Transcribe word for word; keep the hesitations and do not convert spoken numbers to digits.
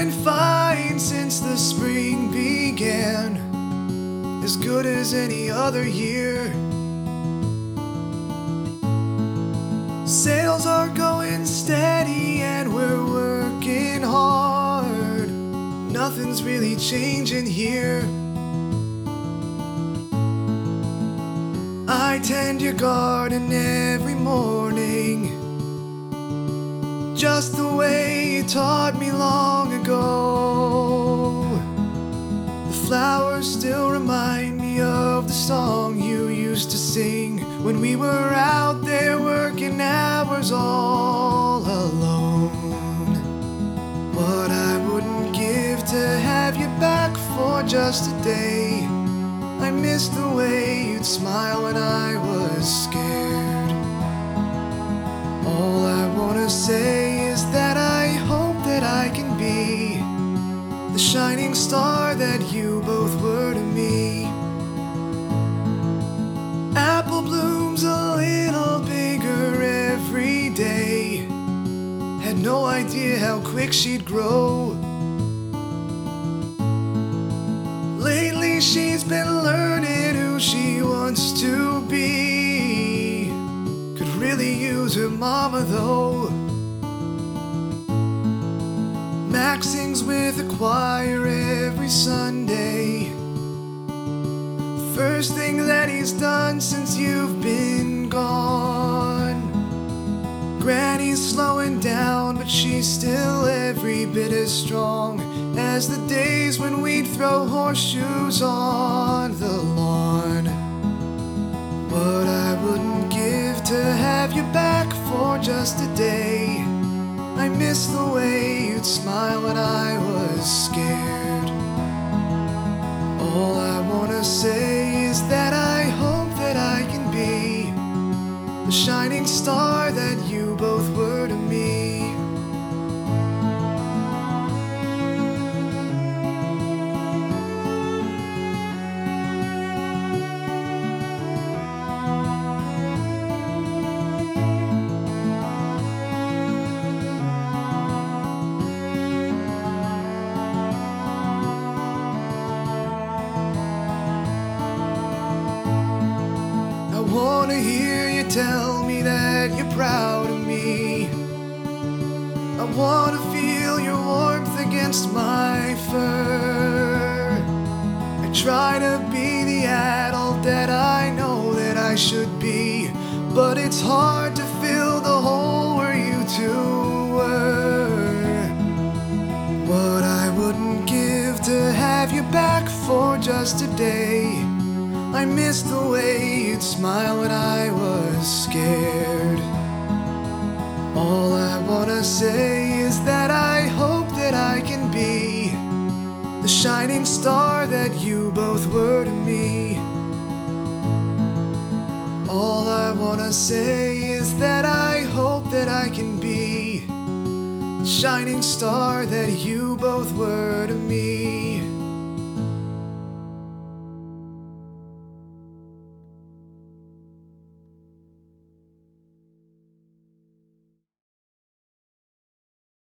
been fine since the spring began, as good as any other year. Sales are going steady and we're working hard. Nothing's really changing here. I tend your garden every morning, just the way you taught me long ago. The flowers still remind me of the song you used to sing when we were out there working hours all alone. What I wouldn't give to have you back for just a day. I miss the way you'd smile when I was scared. All I wanna say is that I hope that I can be the shining star that you both were to me. Apple blooms a little bigger every day. Had no idea how quick she'd grow. Lately she's been learning who she wants to be. Could really use her mama though. Max sings with the choir every Sunday. First thing that he's done since you've been gone. Granny's slowing down, but she's still every bit as strong as the days when we'd throw horseshoes on the lawn. What I wouldn't give to have you back for just a day. I miss the way you'd smile when I was scared. All I wanna say is that I hope that I can be the shining star that you both were to me. I wanna hear you tell me that you're proud of me. I wanna feel your warmth against my fur. I try to be the adult that I know that I should be, but it's hard to fill the hole where you two were. What I wouldn't give to have you back for just a day. I miss the way you'd smile when I was scared. All I wanna say is that I hope that I can be the shining star that you both were to me. All I wanna say is that I hope that I can be the shining star that you both were to me.